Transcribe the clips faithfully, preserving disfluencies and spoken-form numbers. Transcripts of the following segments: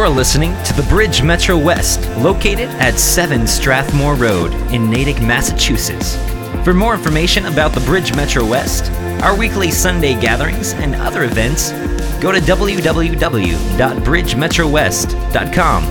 You're listening to the Bridge Metro West, located at seven Strathmore Road in Natick, Massachusetts. For more information about the Bridge Metro West, our weekly Sunday gatherings, and other events, go to w w w dot bridge metro west dot com.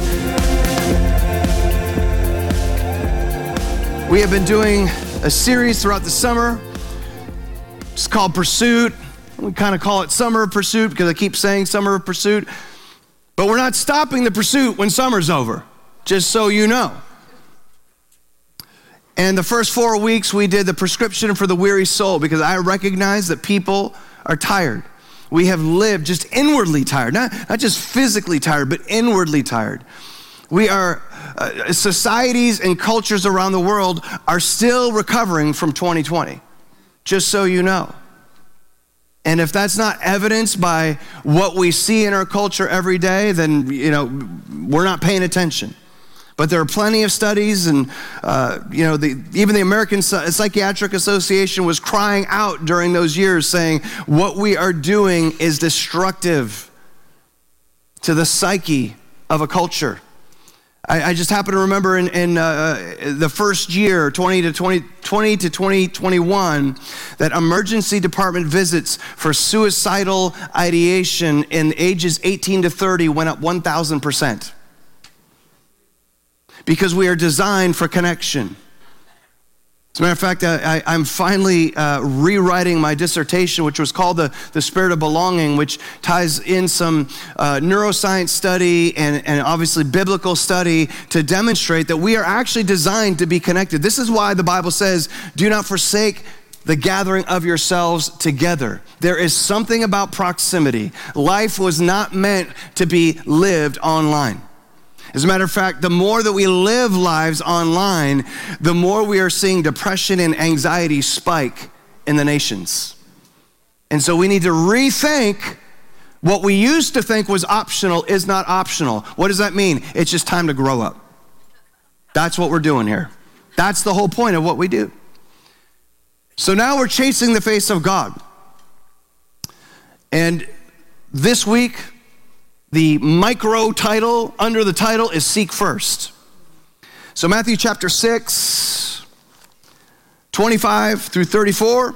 We have been doing a series throughout the summer. It's called Pursuit. We kind of call it Summer of Pursuit because I keep saying Summer of Pursuit. But we're not stopping the pursuit when summer's over, just so you know. And the first four weeks we did the prescription for the weary soul because I recognize that people are tired. We have lived just inwardly tired, not, not just physically tired, but inwardly tired. We are, uh, societies and cultures around the world are still recovering from twenty twenty, just so you know. And if that's not evidenced by what we see in our culture every day, then, you know, we're not paying attention. But there are plenty of studies, and, uh, you know, the, even the American Psychiatric Association was crying out during those years saying, what we are doing is destructive to the psyche of a culture. I, I just happen to remember in, in uh, the first year, twenty to twenty twenty-one, that emergency department visits for suicidal ideation in ages eighteen to thirty went up one thousand percent. Because we are designed for connection. As a matter of fact, I, I'm finally uh, rewriting my dissertation, which was called the, the Spirit of Belonging, which ties in some uh, neuroscience study and, and obviously biblical study to demonstrate that we are actually designed to be connected. This is why the Bible says, do not forsake the gathering of yourselves together. There is something about proximity. Life was not meant to be lived online. As a matter of fact, the more that we live lives online, the more we are seeing depression and anxiety spike in the nations. And so we need to rethink what we used to think was optional is not optional. What does that mean? It's just time to grow up. That's what we're doing here. That's the whole point of what we do. So now we're chasing the face of God. And this week, the micro title under the title is Seek First. So Matthew chapter six, twenty-five through thirty-four.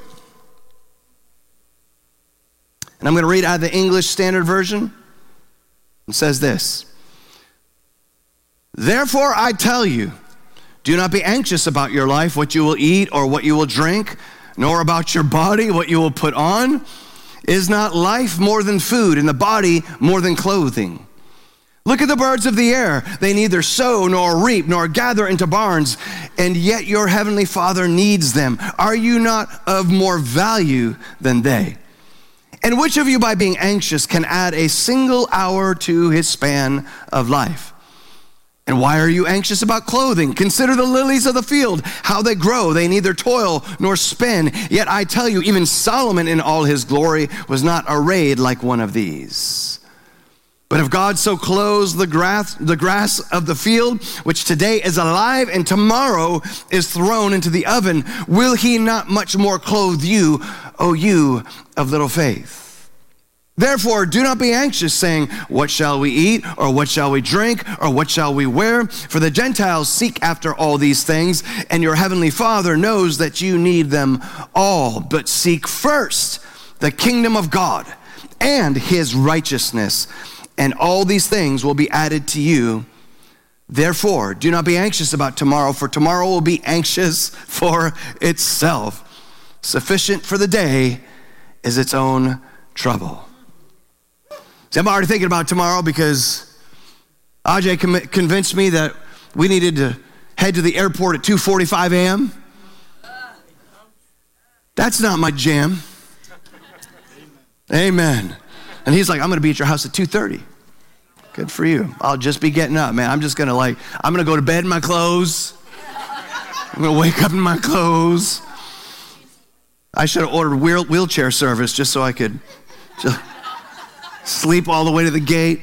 And I'm going to read out of the English Standard Version. It says this. Therefore I tell you, do not be anxious about your life, what you will eat or what you will drink, nor about your body, what you will put on. Is not life more than food, and the body more than clothing? Look at the birds of the air. They neither sow nor reap nor gather into barns, and yet your heavenly Father needs them. Are you not of more value than they? And which of you, by being anxious, can add a single hour to his span of life? And why are you anxious about clothing? Consider the lilies of the field, how they grow. They neither toil nor spin. Yet I tell you, even Solomon in all his glory was not arrayed like one of these. But if God so clothes the grass, the grass of the field, which today is alive and tomorrow is thrown into the oven, will he not much more clothe you, O you of little faith? Therefore, do not be anxious, saying, what shall we eat, or what shall we drink, or what shall we wear? For the Gentiles seek after all these things, and your heavenly Father knows that you need them all. But seek first the kingdom of God and his righteousness, and all these things will be added to you. Therefore, do not be anxious about tomorrow, for tomorrow will be anxious for itself. Sufficient for the day is its own trouble. See, I'm already thinking about tomorrow because Ajay com- convinced me that we needed to head to the airport at two forty-five a.m. That's not my jam. Amen. And he's like, I'm going to be at your house at two thirty. Good for you. I'll just be getting up, man. I'm just going to like, I'm going to go to bed in my clothes. I'm going to wake up in my clothes. I should have ordered wheel- wheelchair service just so I could just sleep all the way to the gate.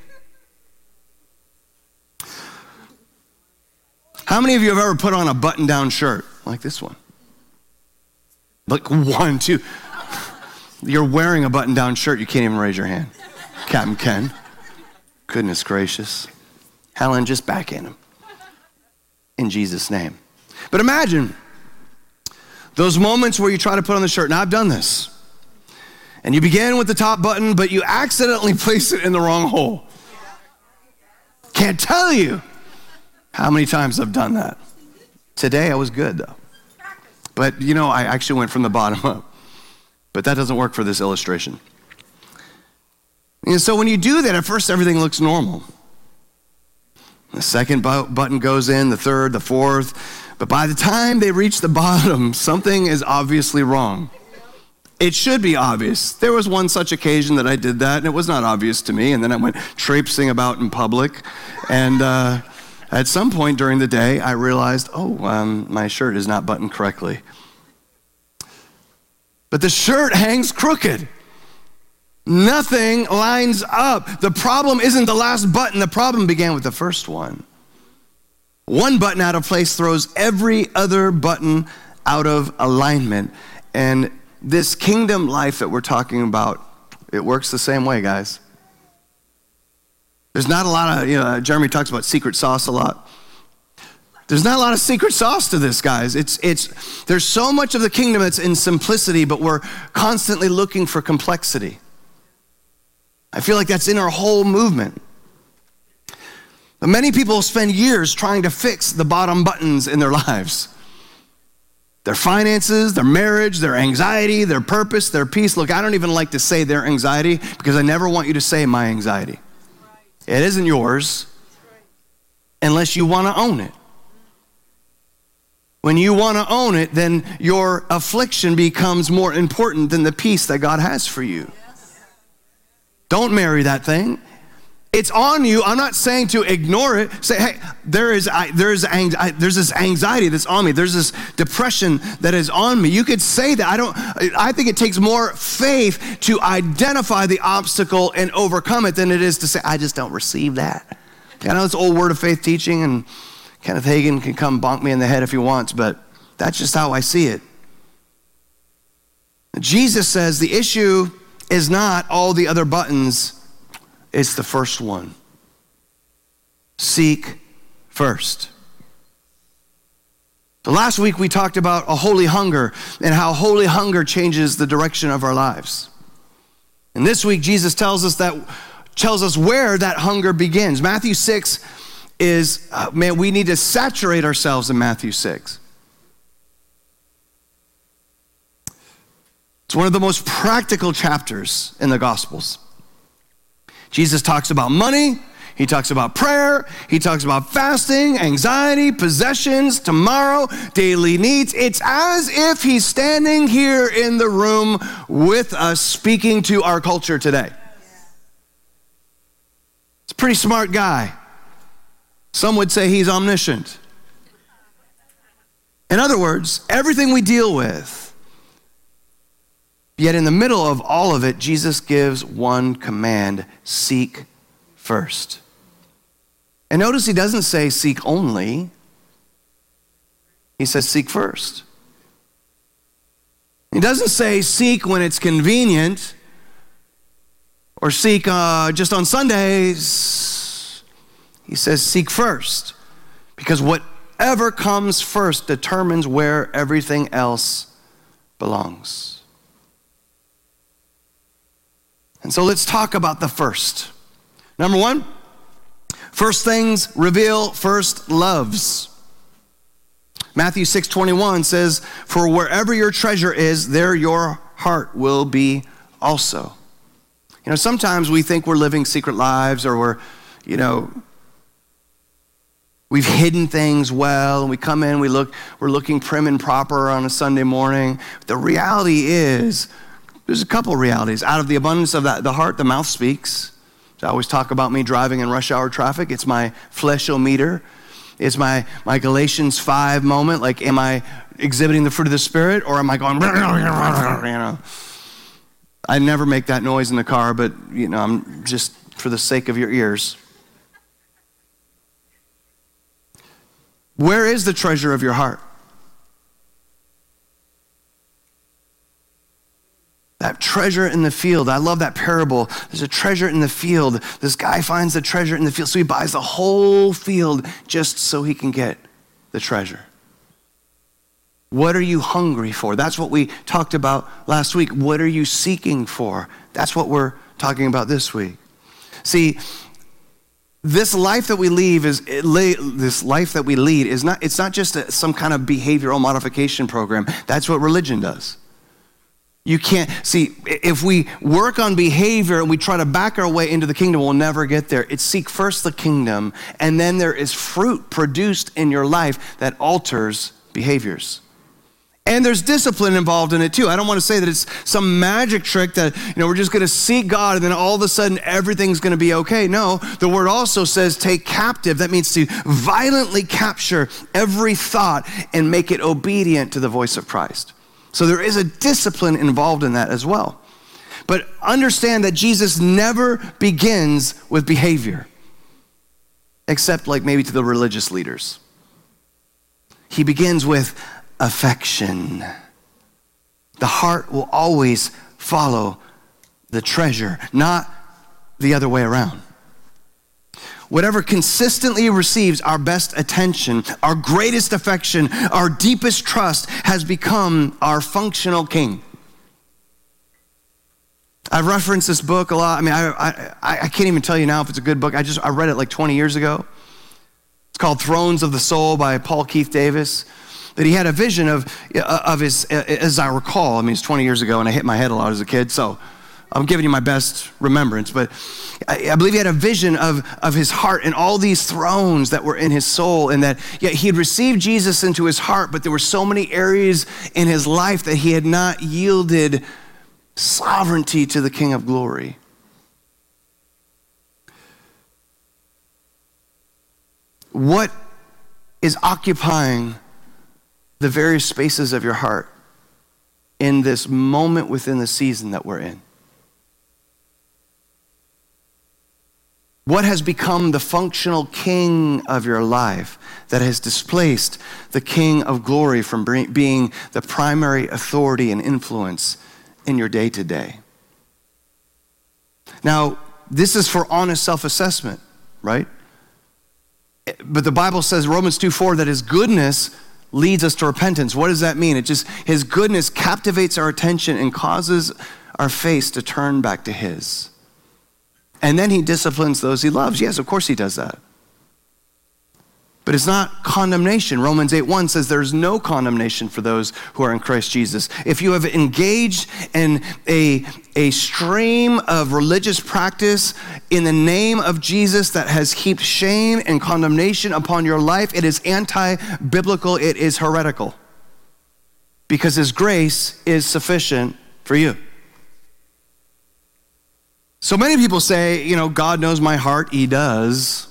How many of you have ever put on a button-down shirt like this one? Like one, two. You're wearing a button-down shirt, you can't even raise your hand. Captain Ken. Goodness gracious. Helen, just backhand him. In Jesus' name. But imagine those moments where you try to put on the shirt. Now, I've done this. And you begin with the top button, but you accidentally place it in the wrong hole. Can't tell you how many times I've done that. Today, I was good, though. But, you know, I actually went from the bottom up. But that doesn't work for this illustration. And so when you do that, at first, everything looks normal. The second bu- button goes in, the third, the fourth. But by the time they reach the bottom, something is obviously wrong. It should be obvious. There was one such occasion that I did that, and it was not obvious to me. And then I went traipsing about in public. And uh, at some point during the day, I realized, oh, um, my shirt is not buttoned correctly. But the shirt hangs crooked. Nothing lines up. The problem isn't the last button. The problem began with the first one. One button out of place throws every other button out of alignment. And this kingdom life that we're talking about, it works the same way, guys. There's not a lot of, you know, Jeremy talks about secret sauce a lot. There's not a lot of secret sauce to this, guys. It's, it's, there's so much of the kingdom that's in simplicity, but we're constantly looking for complexity. I feel like that's in our whole movement. But many people spend years trying to fix the bottom buttons in their lives. Their finances, their marriage, their anxiety, their purpose, their peace. Look, I don't even like to say their anxiety because I never want you to say my anxiety. It isn't yours unless you want to own it. When you want to own it, then your affliction becomes more important than the peace that God has for you. Don't marry that thing. It's on you. I'm not saying to ignore it. Say, hey, there is, I, there's, I, there's this anxiety that's on me. There's this depression that is on me. You could say that. I don't. I think it takes more faith to identify the obstacle and overcome it than it is to say, I just don't receive that. I know it's old word of faith teaching, and Kenneth Hagin can come bonk me in the head if he wants, but that's just how I see it. Jesus says the issue is not all the other buttons, it's the first one. Seek first. So last week we talked about a holy hunger and how holy hunger changes the direction of our lives. And this week Jesus tells us that tells us where that hunger begins. Matthew six is, uh, man, we need to saturate ourselves in Matthew six. It's one of the most practical chapters in the Gospels. Jesus talks about money, he talks about prayer, he talks about fasting, anxiety, possessions, tomorrow, daily needs. It's as if he's standing here in the room with us speaking to our culture today. It's a pretty smart guy. Some would say he's omniscient. In other words, everything we deal with, yet in the middle of all of it, Jesus gives one command: seek first. And notice he doesn't say seek only. He says seek first. He doesn't say seek when it's convenient or seek uh, just on Sundays. He says seek first, because whatever comes first determines where everything else belongs. And so let's talk about the first. Number one, first things reveal first loves. Matthew six twenty-one says, for wherever your treasure is, there your heart will be also. You know, sometimes we think we're living secret lives, or we're, you know, we've hidden things well, and we come in, we look, we're looking prim and proper on a Sunday morning. The reality is, there's a couple of realities. Out of the abundance of that, the heart, the mouth speaks. So I always talk about me driving in rush hour traffic. It's my fleshometer. It's my, my Galatians five moment. Like, am I exhibiting the fruit of the Spirit, or am I going, you know? I never make that noise in the car, but, you know, I'm just for the sake of your ears. Where is the treasure of your heart? That treasure in the field. I love that parable. There's a treasure in the field. This guy finds the treasure in the field, so he buys the whole field just so he can get the treasure. What are you hungry for? That's what we talked about last week. What are you seeking for? That's what we're talking about this week. See, this life that we lead is this life that we lead is not. It's not just a, some kind of behavioral modification program. That's what religion does. You can't, see, if we work on behavior and we try to back our way into the kingdom, we'll never get there. It's seek first the kingdom, and then there is fruit produced in your life that alters behaviors. And there's discipline involved in it too. I don't want to say that it's some magic trick that, you know, we're just going to seek God and then all of a sudden everything's going to be okay. No, the word also says take captive. That means to violently capture every thought and make it obedient to the voice of Christ. So there is a discipline involved in that as well. But understand that Jesus never begins with behavior, except like maybe to the religious leaders. He begins with affection. The heart will always follow the treasure, not the other way around. Whatever consistently receives our best attention, our greatest affection, our deepest trust has become our functional king. I've referenced this book a lot. I mean, I, I, I can't even tell you now if it's a good book. I just, I read it like twenty years ago. It's called Thrones of the Soul by Paul Keith Davis. That he had a vision of, of his, as I recall, I mean, it's twenty years ago and I hit my head a lot as a kid, so I'm giving you my best remembrance, but I, I believe he had a vision of, of his heart and all these thrones that were in his soul, and that yeah, he had received Jesus into his heart, but there were so many areas in his life that he had not yielded sovereignty to the King of Glory. What is occupying the various spaces of your heart in this moment within the season that we're in? What has become the functional king of your life that has displaced the King of Glory from being the primary authority and influence in your day-to-day? Now, this is for honest self-assessment, right? But the Bible says, Romans two four, that his goodness leads us to repentance. What does that mean? It just, his goodness captivates our attention and causes our face to turn back to his. And then he disciplines those he loves. Yes, of course he does that. But it's not condemnation. Romans eight one says there's no condemnation for those who are in Christ Jesus. If you have engaged in a, a stream of religious practice in the name of Jesus that has heaped shame and condemnation upon your life, it is anti-biblical, it is heretical. Because his grace is sufficient for you. So many people say, you know, God knows my heart. He does.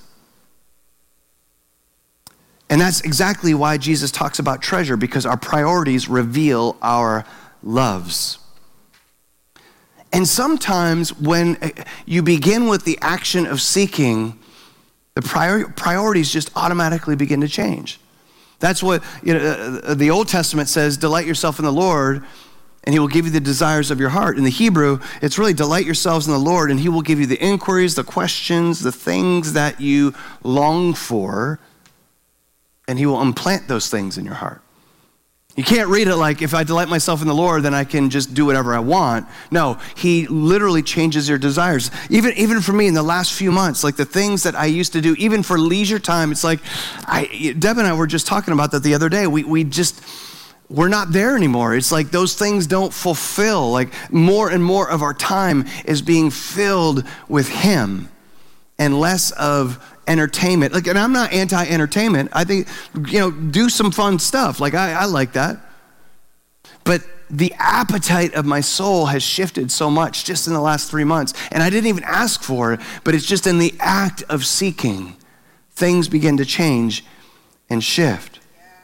And that's exactly why Jesus talks about treasure, because our priorities reveal our loves. And sometimes when you begin with the action of seeking, the prior, priorities just automatically begin to change. That's what, you know, the Old Testament says, delight yourself in the Lord, and he will give you the desires of your heart. In the Hebrew, it's really delight yourselves in the Lord, and he will give you the inquiries, the questions, the things that you long for, and he will implant those things in your heart. You can't read it like, if I delight myself in the Lord, then I can just do whatever I want. No, he literally changes your desires. Even, even for me in the last few months, like the things that I used to do, even for leisure time, it's like, I, Deb and I were just talking about that the other day. We, we just... We're not there anymore. It's like those things don't fulfill. Like more and more of our time is being filled with him and less of entertainment. Like, and I'm not anti-entertainment. I think, you know, do some fun stuff. Like I, I like that. But the appetite of my soul has shifted so much just in the last three months. And I didn't even ask for it, but it's just in the act of seeking, things begin to change and shift.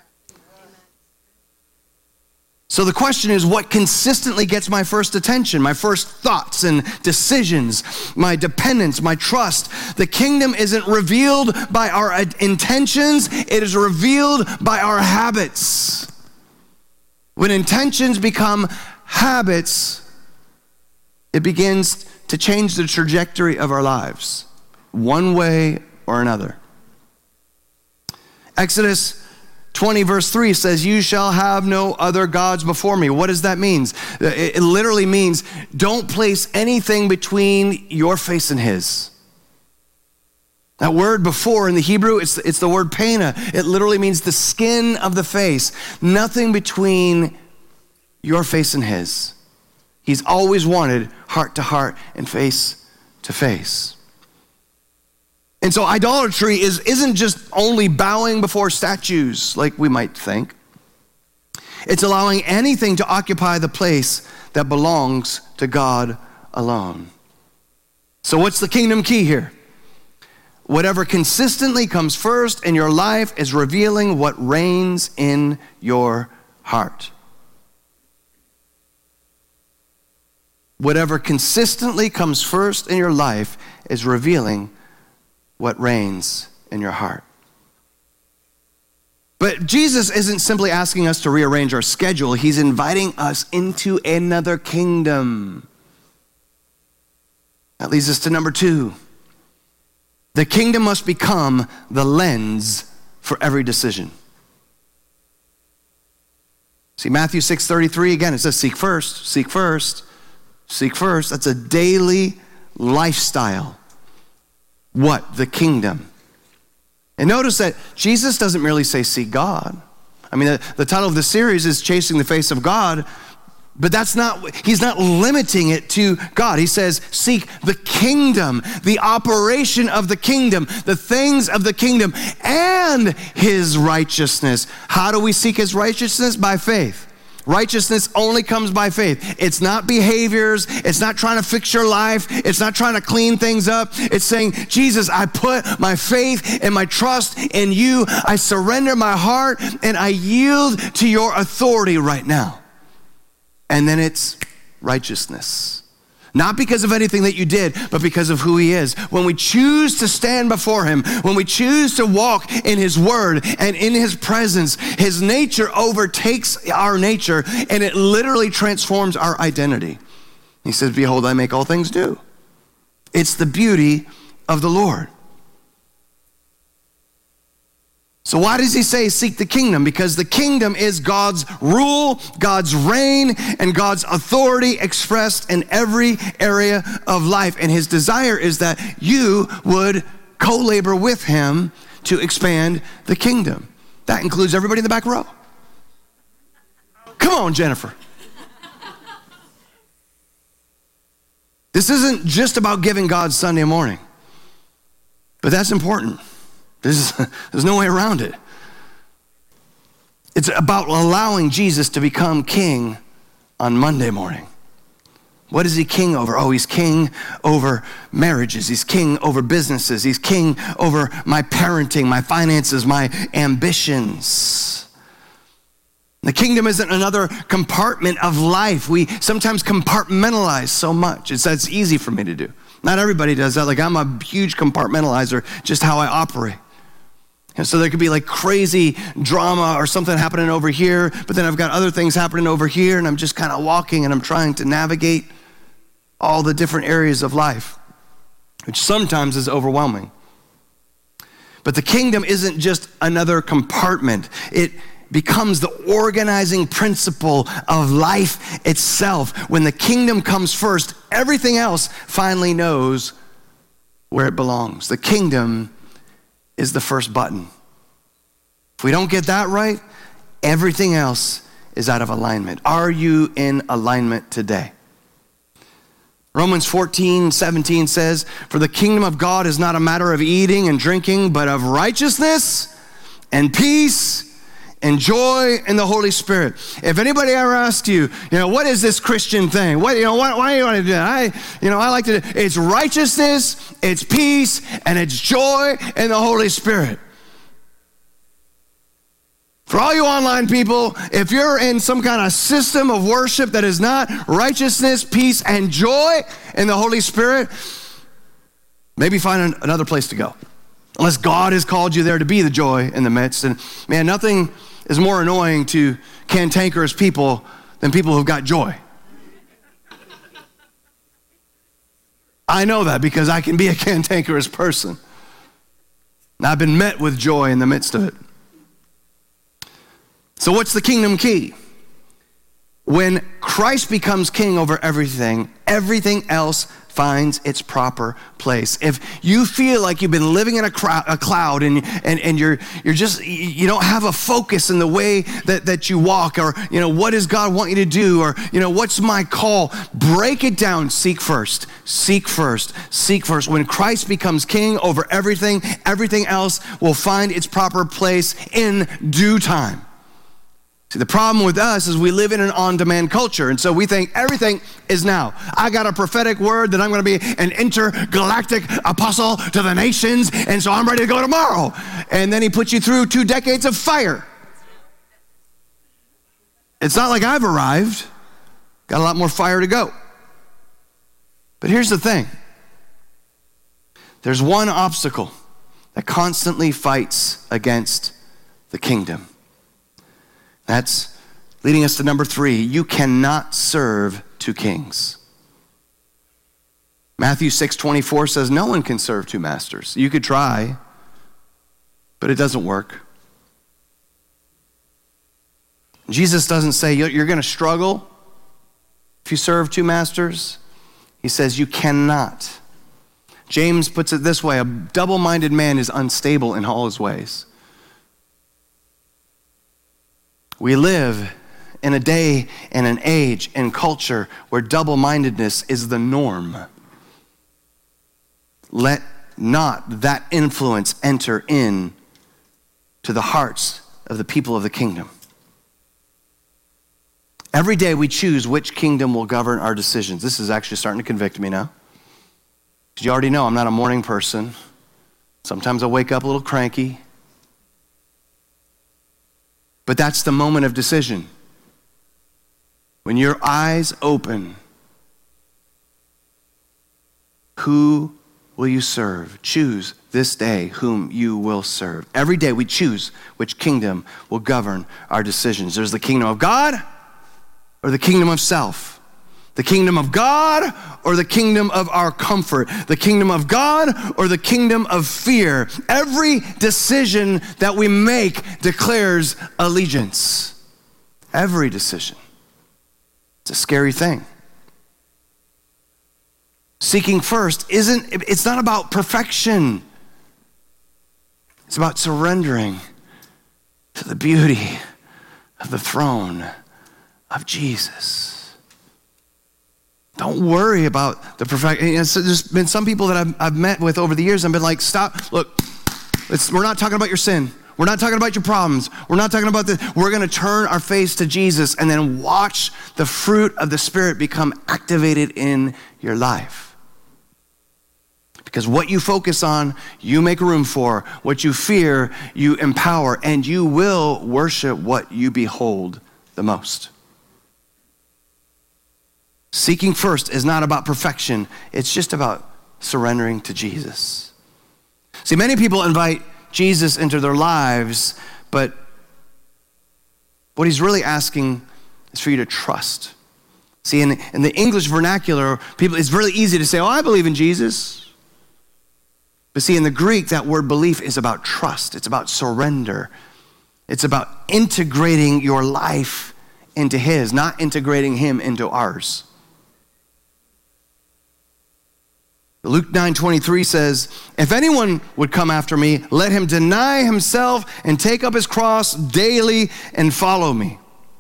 So the question is, what consistently gets my first attention, my first thoughts and decisions, my dependence, my trust? The kingdom isn't revealed by our intentions, it is revealed by our habits. When intentions become habits, it begins to change the trajectory of our lives, one way or another. Exodus twenty verse three says, you shall have no other gods before me. What does that mean? It literally means don't place anything between your face and his. That word before in the Hebrew, it's, it's the word pena. It literally means the skin of the face. Nothing between your face and his. He's always wanted heart to heart and face to face. And so idolatry is, isn't just only bowing before statues like we might think. It's allowing anything to occupy the place that belongs to God alone. So what's the kingdom key here? Whatever consistently comes first in your life is revealing what reigns in your heart. Whatever consistently comes first in your life is revealing what reigns in your heart. But Jesus isn't simply asking us to rearrange our schedule. He's inviting us into another kingdom. That leads us to number two. The kingdom must become the lens for every decision. See, Matthew six thirty-three, again, it says seek first, seek first, seek first. That's a daily lifestyle. What? The kingdom. And notice that Jesus doesn't merely say seek God. I mean, the, the title of the series is Chasing the Face of God, but that's not, he's not limiting it to God. He says seek the kingdom, the operation of the kingdom, the things of the kingdom, and his righteousness. How do we seek his righteousness? By faith. Righteousness only comes by faith. It's not behaviors. It's not trying to fix your life. It's not trying to clean things up. It's saying, Jesus, I put my faith and my trust in you. I surrender my heart and I yield to your authority right now. And then it's righteousness. Not because of anything that you did, but because of who he is. When we choose to stand before him, when we choose to walk in his word and in his presence, his nature overtakes our nature and it literally transforms our identity. He says, behold, I make all things new. It's the beauty of the Lord. So why does he say seek the kingdom? Because the kingdom is God's rule, God's reign, and God's authority expressed in every area of life. And his desire is that you would co-labor with him to expand the kingdom. That includes everybody in the back row. Come on, Jennifer. This isn't just about giving God Sunday morning, but that's important. There's, there's no way around it. It's about allowing Jesus to become king on Monday morning. What is he king over? Oh, he's king over marriages. He's king over businesses. He's king over my parenting, my finances, my ambitions. The kingdom isn't another compartment of life. We sometimes compartmentalize so much. It's that's easy for me to do. Not everybody does that. Like I'm a huge compartmentalizer, just how I operate. And so there could be like crazy drama or something happening over here, but then I've got other things happening over here, and I'm just kind of walking and I'm trying to navigate all the different areas of life, which sometimes is overwhelming. But the kingdom isn't just another compartment. It becomes the organizing principle of life itself. When the kingdom comes first, everything else finally knows where it belongs. The kingdom is the first button. If we don't get that right, everything else is out of alignment. Are you in alignment today? Romans fourteen seventeen says, for the kingdom of God is not a matter of eating and drinking, but of righteousness and peace and joy in the Holy Spirit. If anybody ever asks you, you know, what is this Christian thing? What, you know, why, why do you want to do that? I, you know, I like to do, it's righteousness, it's peace, and it's joy in the Holy Spirit. For all you online people, if you're in some kind of system of worship that is not righteousness, peace, and joy in the Holy Spirit, maybe find an, another place to go. Unless God has called you there to be the joy in the midst. And man, nothing is more annoying to cantankerous people than people who've got joy. I know that because I can be a cantankerous person. And I've been met with joy in the midst of it. So what's the kingdom key? When Christ becomes king over everything, everything else finds its proper place. If you feel like you've been living in a, crowd, a cloud and, and, and you're, you're just, you don't have a focus in the way that, that you walk, or, you know, what does God want you to do? Or, you know, what's my call? Break it down. Seek first, seek first, seek first. When Christ becomes king over everything, everything else will find its proper place in due time. See, the problem with us is we live in an on-demand culture, and so we think everything is now. I got a prophetic word that I'm going to be an intergalactic apostle to the nations, and so I'm ready to go tomorrow. And then he puts you through two decades of fire. It's not like I've arrived. Got a lot more fire to go. But here's the thing. There's one obstacle that constantly fights against the kingdom. That's leading us to number three. You cannot serve two kings. Matthew six twenty-four says no one can serve two masters. You could try, but it doesn't work. Jesus doesn't say you're going to struggle if you serve two masters. He says you cannot. James puts it this way: a double-minded man is unstable in all his ways. We live in a day and an age and culture where double-mindedness is the norm. Let not that influence enter in to the hearts of the people of the kingdom. Every day we choose which kingdom will govern our decisions. This is actually starting to convict me now. Because you already know I'm not a morning person. Sometimes I wake up a little cranky. But that's the moment of decision. When your eyes open, who will you serve? Choose this day whom you will serve. Every day we choose which kingdom will govern our decisions. There's the kingdom of God or the kingdom of self. The kingdom of God or the kingdom of our comfort. The kingdom of God or the kingdom of fear. Every decision that we make declares allegiance. Every decision. It's a scary thing. Seeking first isn't, it's not about perfection. It's about surrendering to the beauty of the throne of Jesus. Don't worry about the perfection. You know, so there's been some people that I've, I've met with over the years and been like, stop, look, it's, we're not talking about your sin. We're not talking about your problems. We're not talking about the, we're going to turn our face to Jesus and then watch the fruit of the Spirit become activated in your life. Because what you focus on, you make room for. What you fear, you empower. And you will worship what you behold the most. Seeking first is not about perfection. It's just about surrendering to Jesus. See, many people invite Jesus into their lives, but what he's really asking is for you to trust. See, in, in the English vernacular, people, it's really easy to say, oh, I believe in Jesus. But see, in the Greek, that word belief is about trust. It's about surrender. It's about integrating your life into his, not integrating him into ours. Luke nine twenty-three says, if anyone would come after me, let him deny himself and take up his cross daily and follow me.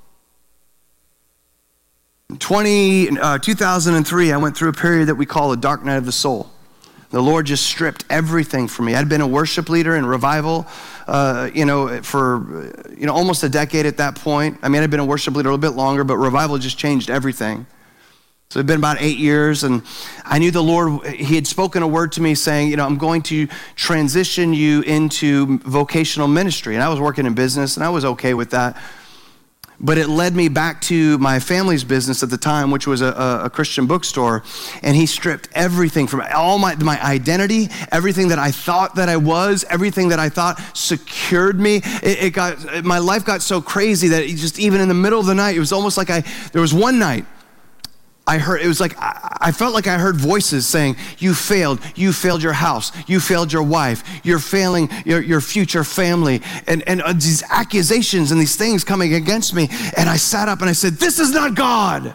In two thousand three, I went through a period that we call a dark night of the soul. The Lord just stripped everything from me. I'd been a worship leader in revival, uh, you know, for you know almost a decade at that point. I mean, I'd been a worship leader a little bit longer, but revival just changed everything. So it'd been about eight years, and I knew the Lord, he had spoken a word to me saying, you know, I'm going to transition you into vocational ministry. And I was working in business, and I was okay with that. But it led me back to my family's business at the time, which was a, a Christian bookstore. And he stripped everything from all my, my identity, everything that I thought that I was, everything that I thought secured me. It, it got, my life got so crazy that it just even in the middle of the night, it was almost like I, there was one night, I heard, it was like, I felt like I heard voices saying, you failed, you failed your house, you failed your wife, you're failing your, your future family, and, and uh, these accusations and these things coming against me. And I sat up and I said, this is not God.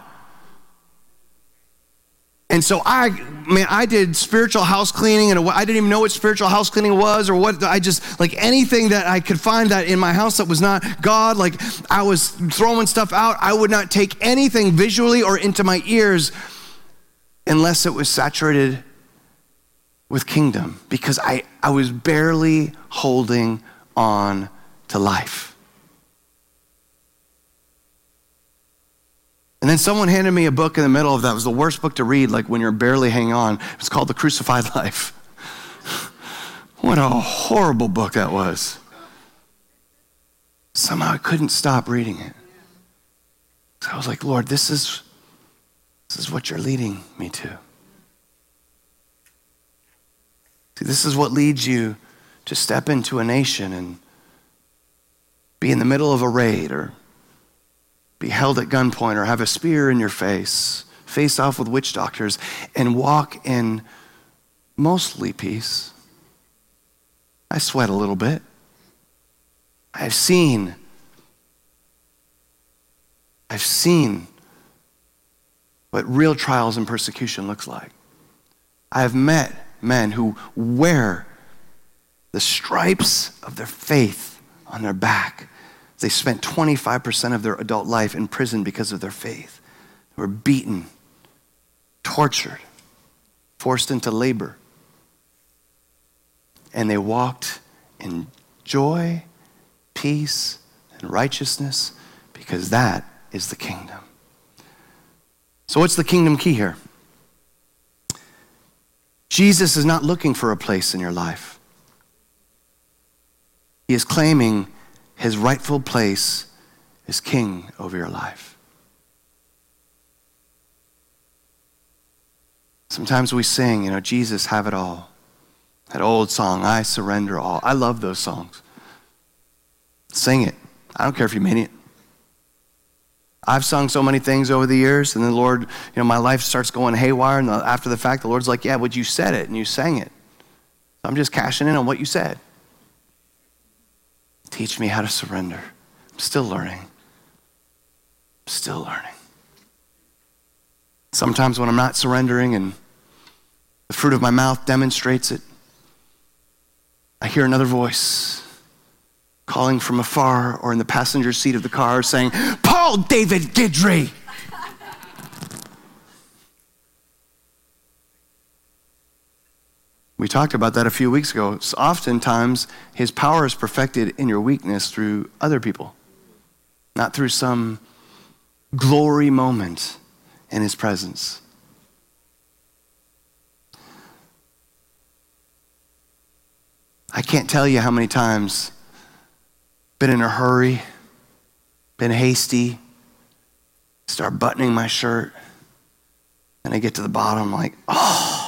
And so I, man, I did spiritual house cleaning, and I didn't even know what spiritual house cleaning was, or what. I just, like, anything that I could find that in my house that was not God, like, I was throwing stuff out. I would not take anything visually or into my ears unless it was saturated with kingdom, because I, I was barely holding on to life. And then someone handed me a book in the middle of that. It was the worst book to read, like when you're barely hanging on. It was called The Crucified Life. What a horrible book that was. Somehow I couldn't stop reading it. So I was like, Lord, this is, this is what you're leading me to. See, this is what leads you to step into a nation and be in the middle of a raid, or be held at gunpoint, or have a spear in your face, face off with witch doctors, and walk in mostly peace. I sweat a little bit. I've seen, I've seen what real trials and persecution looks like. I have met men who wear the stripes of their faith on their back. They spent twenty-five percent of their adult life in prison because of their faith. They were beaten, tortured, forced into labor. And they walked in joy, peace, and righteousness, because that is the kingdom. So what's the kingdom key here? Jesus is not looking for a place in your life. He is claiming his rightful place as king over your life. Sometimes we sing, you know, Jesus, have it all. That old song, I surrender all. I love those songs. Sing it. I don't care if you mean it. I've sung so many things over the years, and the Lord, you know, my life starts going haywire, and after the fact, the Lord's like, yeah, but you said it, and you sang it. So I'm just cashing in on what you said. Teach me how to surrender. I'm still learning. I'm still learning. Sometimes when I'm not surrendering and the fruit of my mouth demonstrates it, I hear another voice calling from afar or in the passenger seat of the car saying, Paul David Guidry. We talked about that a few weeks ago. So oftentimes, his power is perfected in your weakness through other people, not through some glory moment in his presence. I can't tell you how many times been in a hurry, been hasty, start buttoning my shirt, and I get to the bottom like, oh.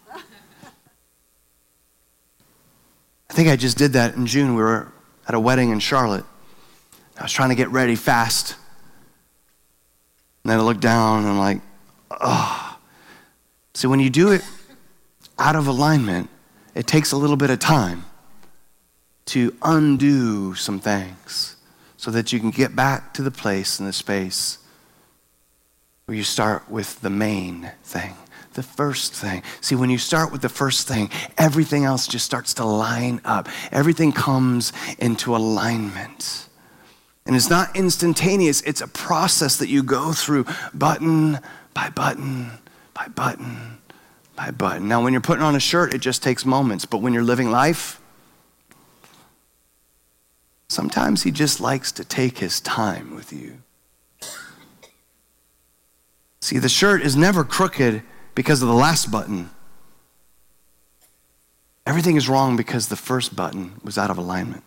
I think I just did that in June. We were at a wedding in Charlotte. I was trying to get ready fast. And then I looked down and I'm like, oh. See, when you do it out of alignment, it takes a little bit of time to undo some things so that you can get back to the place and the space where you start with the main thing. The first thing. See, when you start with the first thing, everything else just starts to line up. Everything comes into alignment. And it's not instantaneous. It's a process that you go through button by button by button by button. Now, when you're putting on a shirt, it just takes moments. But when you're living life, sometimes he just likes to take his time with you. See, the shirt is never crooked because of the last button. Everything is wrong because the first button was out of alignment.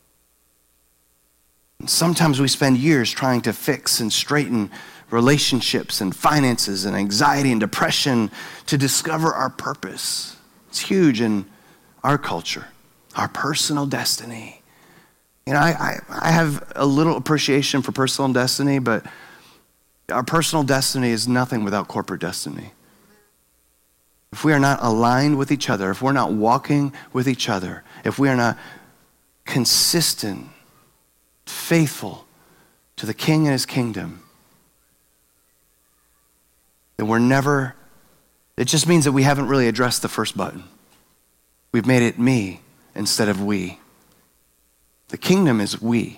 And sometimes we spend years trying to fix and straighten relationships and finances and anxiety and depression to discover our purpose. It's huge in our culture, our personal destiny. You know, I, I, I have a little appreciation for personal destiny, but Our personal destiny is nothing without corporate destiny. If we are not aligned with each other, if we're not walking with each other, if we are not consistent, faithful to the King and his kingdom, then we're never, it just means that we haven't really addressed the first button. We've made it me instead of we. The kingdom is we.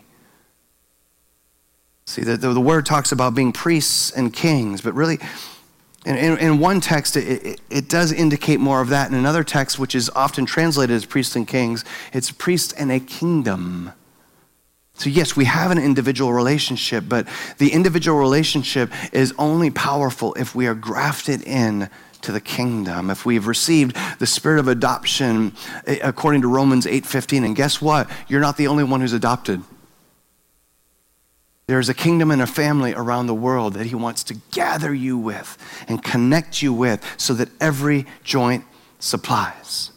See, the, the, the word talks about being priests and kings, but really, in, in, in one text, it, it, it does indicate more of that. In another text, which is often translated as priests and kings, it's priest and a kingdom. So yes, we have an individual relationship, but the individual relationship is only powerful if we are grafted in to the kingdom, if we've received the spirit of adoption according to Romans eight fifteen. And guess what? You're not the only one who's adopted. There's a kingdom and a family around the world that he wants to gather you with and connect you with so that every joint supplies.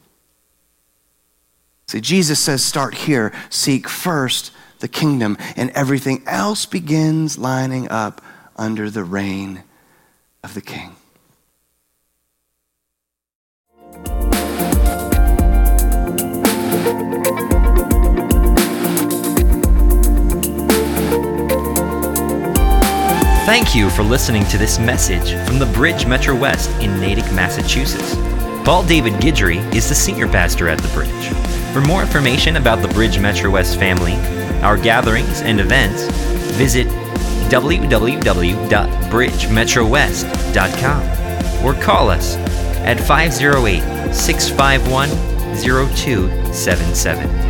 See, Jesus says, start here, seek first the kingdom, and everything else begins lining up under the reign of the King. Thank you for listening to this message from the Bridge Metro West in Natick, Massachusetts. Paul David Guidry is the senior pastor at the Bridge. For more information about the Bridge Metro West family, our gatherings and events, visit w w w dot bridge metro west dot com or call us at five oh eight, six five one, oh two seven seven.